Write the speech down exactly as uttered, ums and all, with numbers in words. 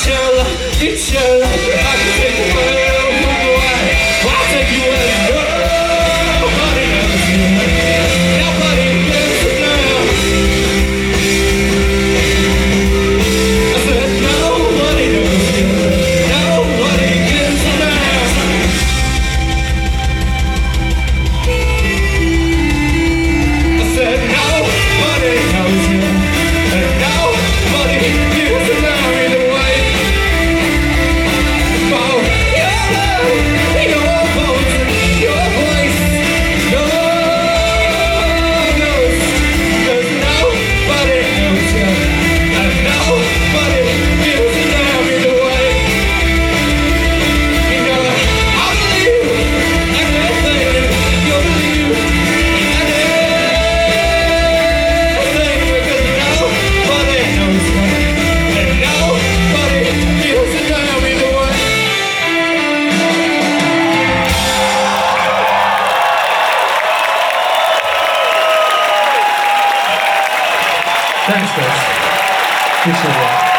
It's your life, it's your life. I can take the world from away. I'll take you where you go. Nobody knows you. Nobody gives a damn. I said nobody knows you. Nobody gives a damn. I said nobody knows you. And nobody gives a damn either way. Oh, your love, your voice, your voice, no one knows. 'Cause nobody knows you. And nobody gives a damn either way. You know, I believe everything you believe. And everything because nobody knows you. And nobody gives a damn either way. Thanks, guys. Appreciate it.